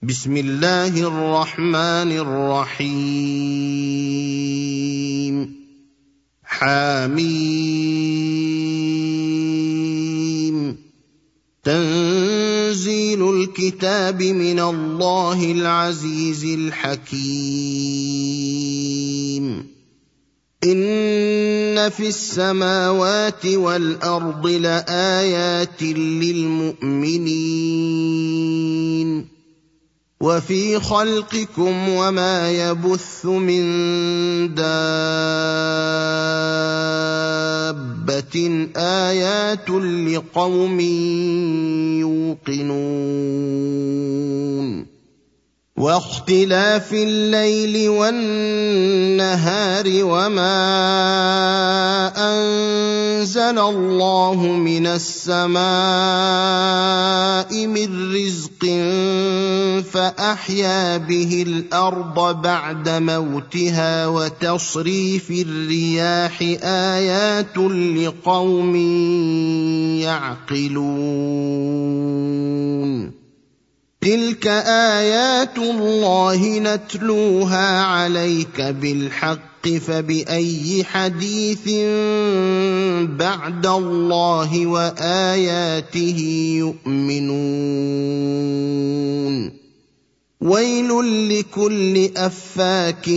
بسم الله الرحمن الرحيم. حميم. تنزيل الكتاب من الله العزيز الحكيم. إن في السماوات والأرض لآيات للمؤمنين وفي خلقكم وما يبث من دابة آيات لقوم يوقنون واختلاف الليل والنهار وما أنزل الله من السماء من رزق فأحيا به الأرض بعد موتها وتصريف الرياح آيات لقوم يعقلون. تلك آيات الله نتلوها عليك بالحق فبأي حديث بعد الله وآياته يؤمنون. ويل لكل أفاك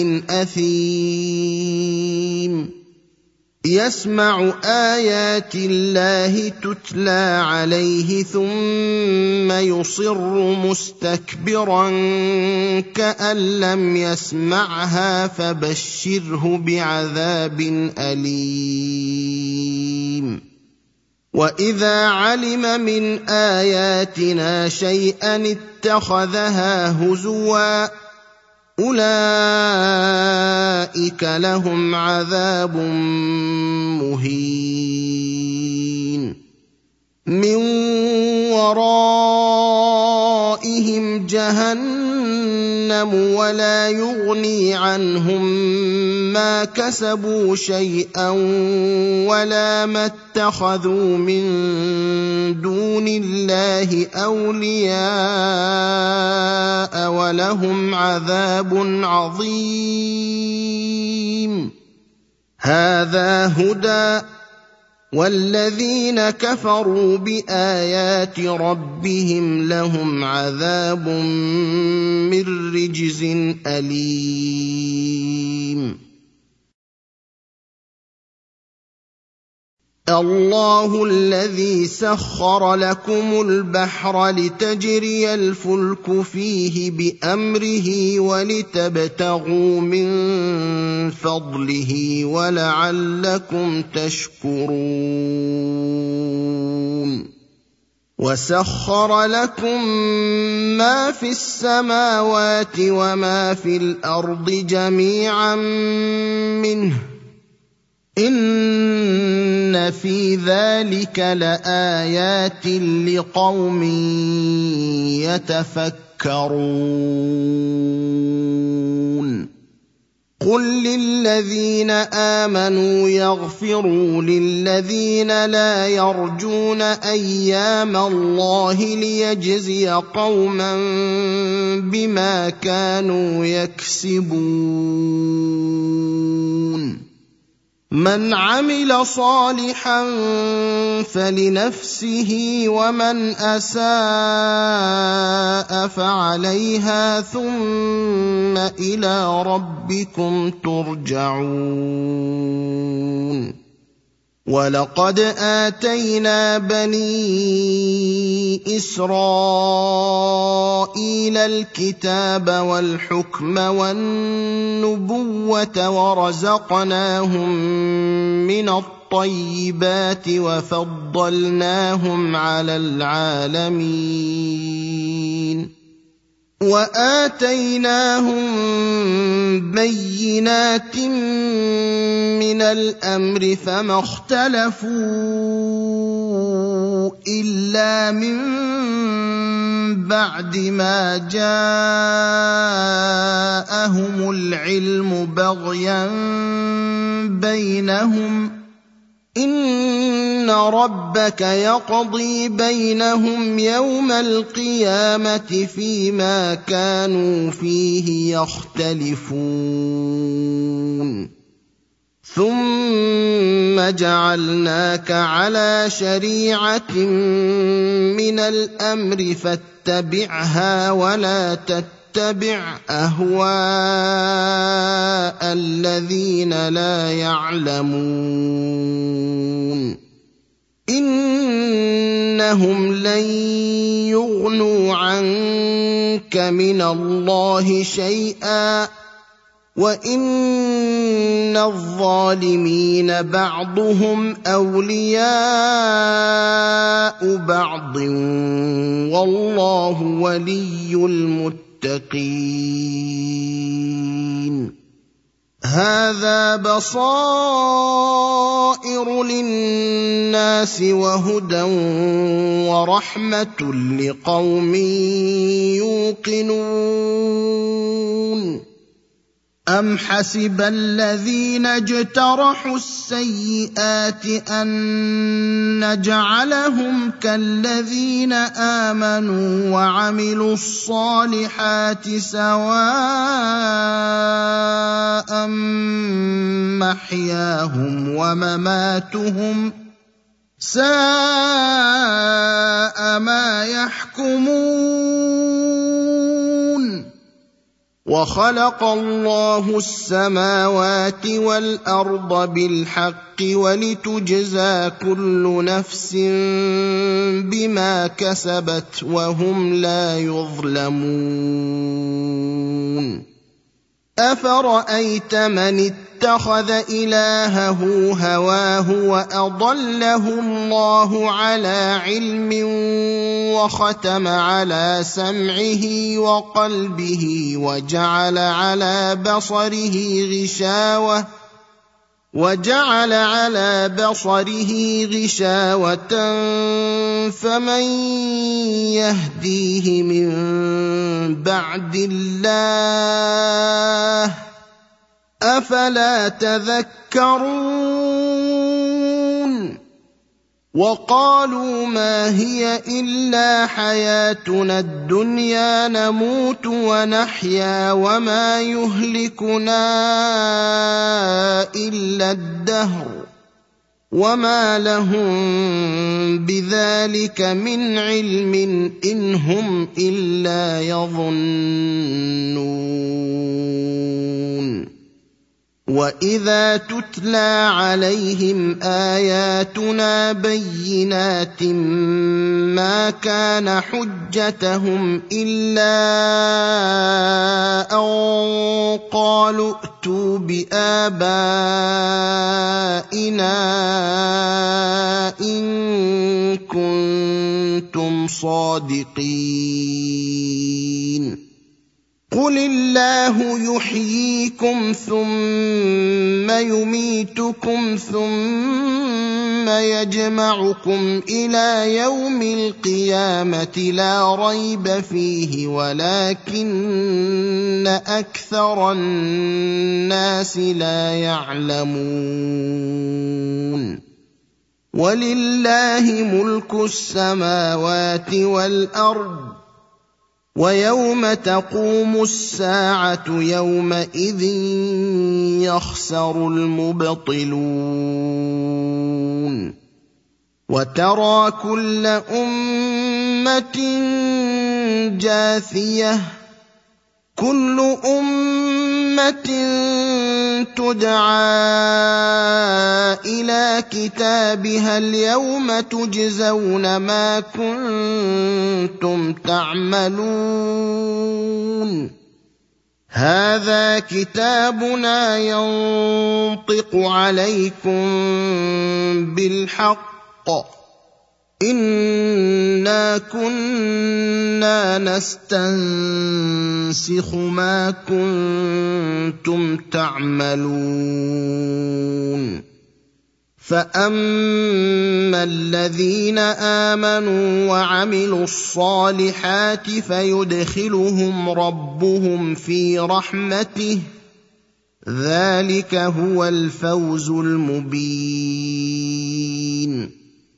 أثيم يسمع آيات الله تتلى عليه ثم يصر مستكبرا كأن لم يسمعها فبشره بعذاب أليم. وإذا علم من آياتنا شيئا اتخذها هزوا أولئك لهم عذاب مهين. من ورائهم جهنم ولا يغني عنهم ما كسبوا شيئا ولا ما اتخذوا من دون الله أولياء ولهم عذاب عظيم. هذا هدى والذين كفروا بآيات ربهم لهم عذاب من رجز أليم. الله الذي سخر لكم البحر لتجري الفلك فيه بأمره ولتبتغوا من فضله ولعلكم تشكرون. وسخر لكم ما في السماوات وما في الأرض جميعا منه إن في ذلك لآيات لقوم يتفكرون. قل للذين آمنوا يغفروا للذين لا يرجون أيام الله ليجزي قوما بما كانوا يكسبون. من عمل صالحا فلنفسه ومن أساء فعليها ثم إلى ربكم ترجعون. ولقد آتينا بني إسرائيل الكتاب والحكم والنبوة ورزقناهم من الطيبات وفضلناهم على العالمين. وآتيناهم بينات من الأمر فما اختلفوا إلا من بعد ما جاءهم العلم بغيا بينهم إن ربك يقضي بينهم يوم القيامة فيما كانوا فيه يختلفون ثم جعلناك على شريعة من الأمر فاتبعها ولا تتبع أهواء الذين لا يعلمون إنهم لن يغنوا عنك من الله شيئا وإن الظالمين بعضهم أولياء بعض والله ولي المتقين هذا بصائر للناس وهدى ورحمة لقوم يوقنون أم حسب الذين اجترحوا السيئات أن نجعلهم كالذين آمنوا وعملوا الصالحات سواء محياهم ومماتهم ساء ما يحكمون وخلق الله السماوات والأرض بالحق ولتجزى كل نفس بما كسبت وهم لا يظلمون أفرأيت من اتخذ إلهه هواه وأضله الله على علم وختم على سمعه وقلبه وجعل على بصره غشاوة فمن يهديه من بعد الله أفلا تذكرون وقالوا ما هي إلا حياتنا الدنيا نموت ونحيا وما يهلكنا إلا الدهر وما لهم بذلك من علم إن هم إلا يظنون وإذا تتلى عليهم آياتنا بينات ما كان حجتهم إلا أن قالوا ائتوا بآبائنا إن كنتم صادقين قل الله يحييكم ثم يميتكم ثم يجمعكم إلى يوم القيامة لا ريب فيه ولكن أكثر الناس لا يعلمون ولله ملك السماوات والأرض ويوم تقوم الساعة يومئذ يخسر المبطلون وترى كل أمة جاثية كل أمة تدعى إلى كتابها اليوم تجزون ما كنتم تعملون هذا كتابنا ينطق عليكم بالحق إنا كنا نستنسخ ما كنتم تعملون فأما الذين آمنوا وعملوا الصالحات فيدخلهم ربهم في رحمته ذلك هو الفوز المبين.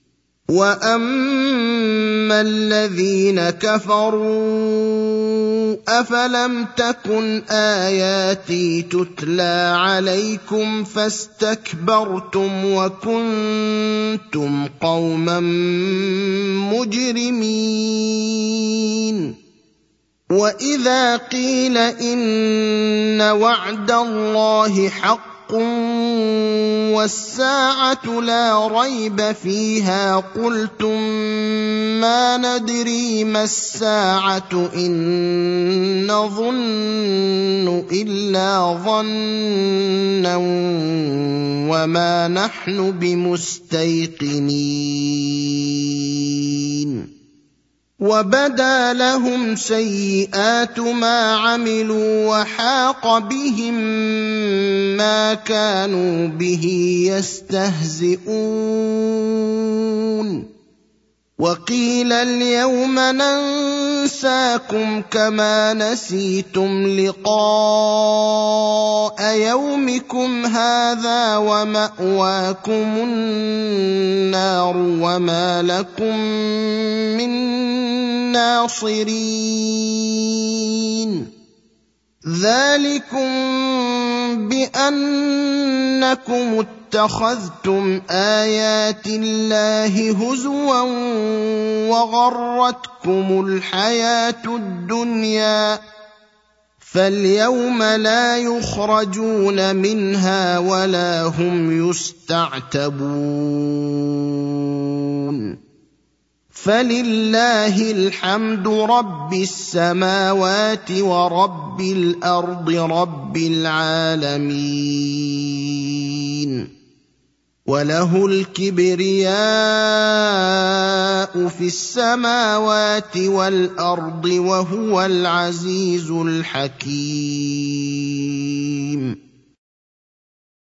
واما الذين كفروا افلم تكن اياتي تتلى عليكم فاستكبرتم وكنتم قوما مجرمين. واذا قيل ان وعد الله حق والساعه لا ريب فيها قلتم ما ندري ما الساعه ان نظن الا ظنا وما نحن بمستيقنين. وبدا لهم سيئات ما عملوا وحاق بهم ما كانوا به يستهزئون. وقيل اليوم ننساكم كما نسيتم لقاء يومكم هذا ومأواكم النار وما لكم من ناصرين. ذلكم بأنكم اتخذتم آيات الله هزوا وغرتكم الحياة الدنيا فاليوم لا يخرجون منها ولا هم يستعتبون. فلله الحمد رب السماوات ورب الأرض رب العالمين. وله الكبرياء في السماوات والأرض وهو العزيز الحكيم.